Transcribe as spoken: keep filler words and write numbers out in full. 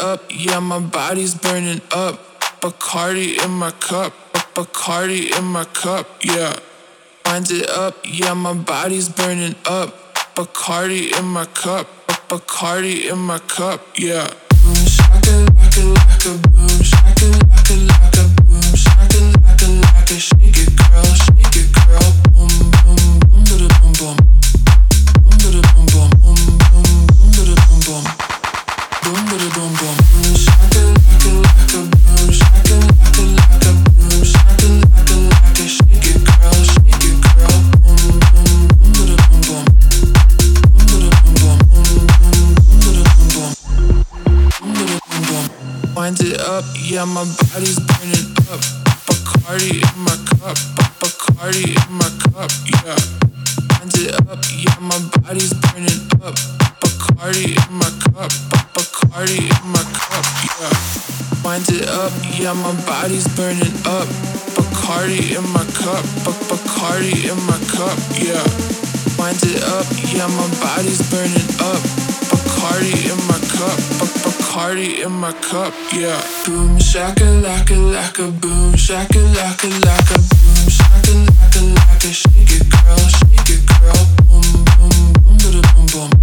up, yeah, my body's burning up. Bacardi in my cup, Bacardi in my cup, yeah. Wind it up, yeah, my body's burning up. Bacardi in my cup, Bacardi in my cup, yeah. Boom shaka laka laka, boom shaka laka laka, boom shaka laka laka, shake it girl, shake it girl, boom boom boom da da boom boom, boom da da boom boom, boom boom boom da da boom boom, boom da da boom boom, boom shaka laka laka, boom shaka laka laka, boom shaka laka laka, shake it girl, shake it girl, boom boom boom da da boom boom, boom da da boom boom, boom boom boom da da boom boom, boom da da boom boom. Wind it up, yeah, my body's burning up. Bacardi in my cup, Bacardi in my cup, yeah. Wind it up, yeah, my body's burning up. Bacardi in my cup, Bacardi in my cup, yeah. Wind it up, yeah, my body's burning up. Bacardi in my cup, Bacardi in my cup, yeah. Wind it up, yeah, my body's burning up. Bacardi in my cup, Bacardi in my cup, yeah. Boom shaka laka laka, boom shaka laka laka, boom shaka laka laka, shake it girl, shake it girl, boom boom boom da da boom boom.